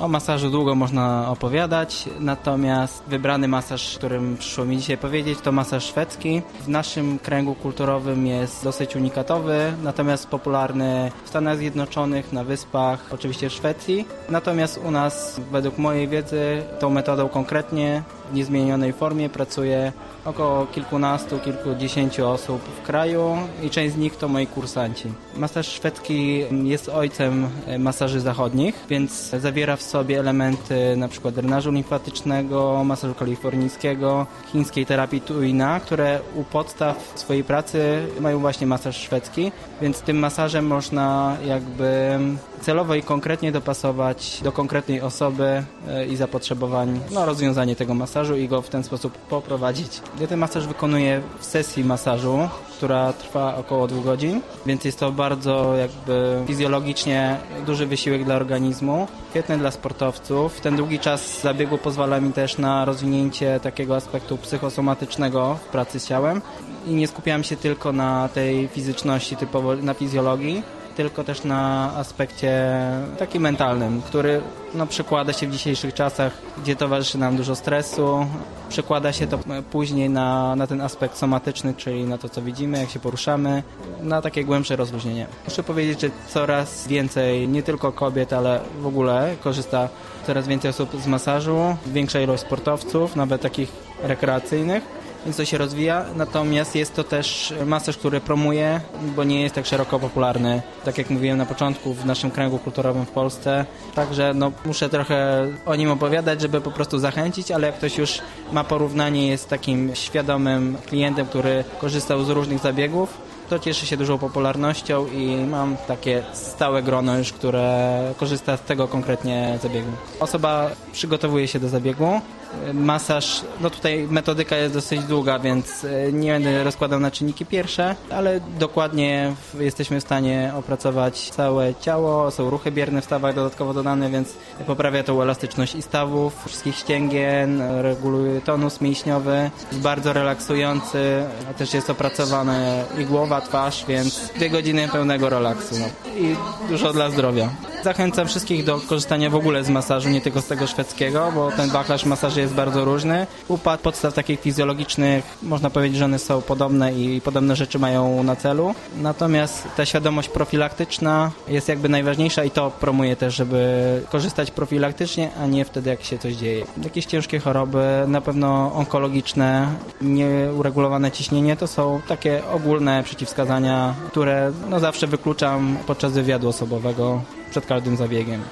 O masażu długo można opowiadać, natomiast wybrany masaż, o którym przyszło mi dzisiaj powiedzieć, to masaż szwedzki. W naszym kręgu kulturowym jest dosyć unikatowy, natomiast popularny w Stanach Zjednoczonych, na Wyspach, oczywiście w Szwecji. Natomiast u nas, według mojej wiedzy, tą metodą konkretnie w niezmienionej formie pracuje około kilkunastu, kilkudziesięciu osób w kraju i część z nich to moi kursanci. Masaż szwedzki jest ojcem masaży zachodnich, więc zawiera w sobie elementy np. drenażu limfatycznego, masażu kalifornijskiego, chińskiej terapii Tuina, które u podstaw swojej pracy mają właśnie masaż szwedzki, więc tym masażem można jakby celowo i konkretnie dopasować do konkretnej osoby i zapotrzebowań rozwiązanie tego masażu i go w ten sposób poprowadzić. Ja ten masaż wykonuję w sesji masażu, która trwa około 2 godzin, więc jest to bardzo jakby fizjologicznie duży wysiłek dla organizmu, świetny dla sportowców. Ten długi czas zabiegu pozwala mi też na rozwinięcie takiego aspektu psychosomatycznego w pracy z ciałem i nie skupiałem się tylko na tej fizyczności, typowo na fizjologii, tylko też na aspekcie takim mentalnym, który przekłada się w dzisiejszych czasach, gdzie towarzyszy nam dużo stresu. Przekłada się to później na ten aspekt somatyczny, czyli na to, co widzimy, jak się poruszamy, na takie głębsze rozluźnienie. Muszę powiedzieć, że coraz więcej, nie tylko kobiet, ale w ogóle korzysta coraz więcej osób z masażu, większa ilość sportowców, nawet takich rekreacyjnych. Więc to się rozwija, natomiast jest to też masaż, który promuje, bo nie jest tak szeroko popularny, tak jak mówiłem na początku, w naszym kręgu kulturowym w Polsce. Także muszę trochę o nim opowiadać, żeby po prostu zachęcić, ale jak ktoś już ma porównanie, jest takim świadomym klientem, który korzystał z różnych zabiegów, to cieszy się dużą popularnością i mam takie stałe grono już, które korzysta z tego konkretnie zabiegu. Osoba przygotowuje się do zabiegu. Masaż, tutaj metodyka jest dosyć długa, więc nie będę rozkładał na czynniki pierwsze, ale dokładnie jesteśmy w stanie opracować całe ciało, są ruchy bierne w stawach dodatkowo dodane, więc poprawia tą elastyczność i stawów, wszystkich ścięgien, reguluje tonus mięśniowy, jest bardzo relaksujący, a też jest opracowane i głowa, twarz, więc 2 godziny pełnego relaksu i dużo dla zdrowia. Zachęcam wszystkich do korzystania w ogóle z masażu, nie tylko z tego szwedzkiego, bo ten wachlarz masaży jest bardzo różny. U podstaw takich fizjologicznych można powiedzieć, że one są podobne i podobne rzeczy mają na celu. Natomiast ta świadomość profilaktyczna jest jakby najważniejsza i to promuję też, żeby korzystać profilaktycznie, a nie wtedy, jak się coś dzieje. Jakieś ciężkie choroby, na pewno onkologiczne, nieuregulowane ciśnienie, to są takie ogólne przeciwwskazania, które zawsze wykluczam podczas wywiadu osobowego przed każdym zabiegiem.